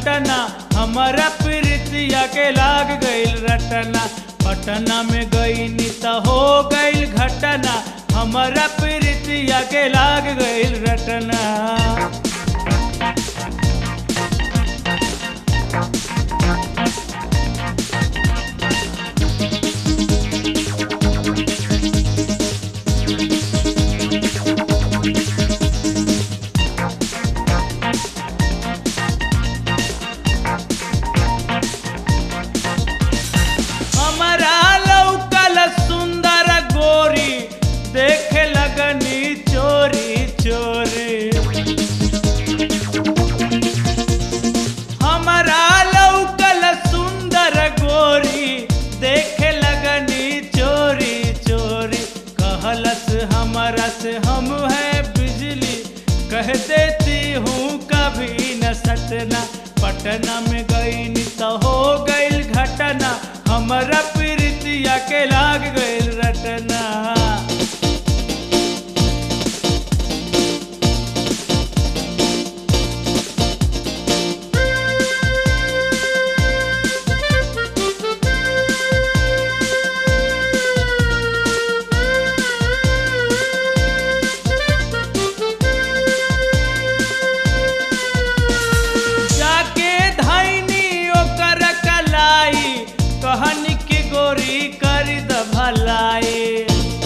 घटना हमारा प्रीतिया के लाग गईल रटना। पटना में गईनी त हो गईल घटना हमारा प्रीतिया के लाग गईल रटना। हमारा लौकल सुंदर गोरी देखे लगनी चोरी चोरी। हमारा लौकल सुंदर गोरी देखे लगनी चोरी चोरी। कहलस हमारा से हम है बिजली कह देती हूँ कभी न सटना। पटना में गईनी तो हो गईल घटना हमारा प्रीतिया के लाग गईल रटना। कहनी की गोरी करी द भलाई।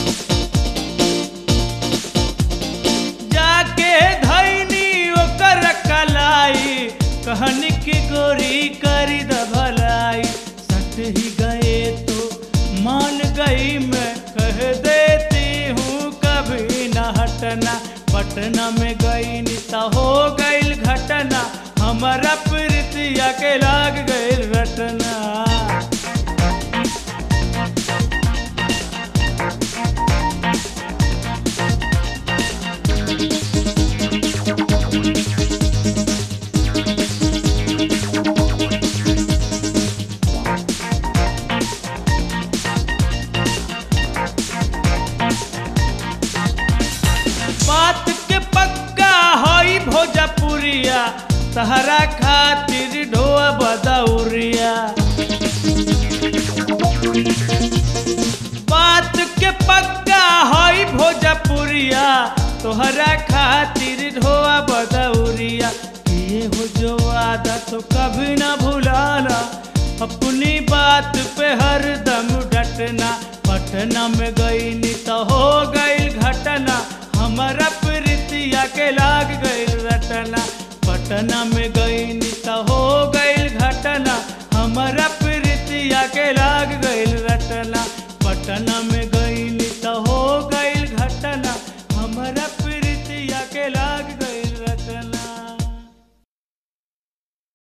जाके धैनी ओकर कलाई कहनी की गोरी करी द भलाई। सट ही गए तो मान गई मैं कह देती हूँ कभी न हटना। पटना में गई निता हो गईल घटना हमारा प्रीतिया के लाग गईल रटना। बात के पक्का होई भोजपुरिया तहरा खातिर ढोआ बदौरिया। बात के पक्का होई भोजपुरिया तोहरा खातिर ढोआ बदौरिया। किए हो जो वादा तो कभी ना भुलाना अपनी बात पे हर दम डटना। पटना में गईनी तो हो गईल घटना हमारा प्रीतिया के लाग गईल रटना। पटना में गईनी तो हो गईल घटना हमारा प्रीतिया के लाग गईल रटना। पटना में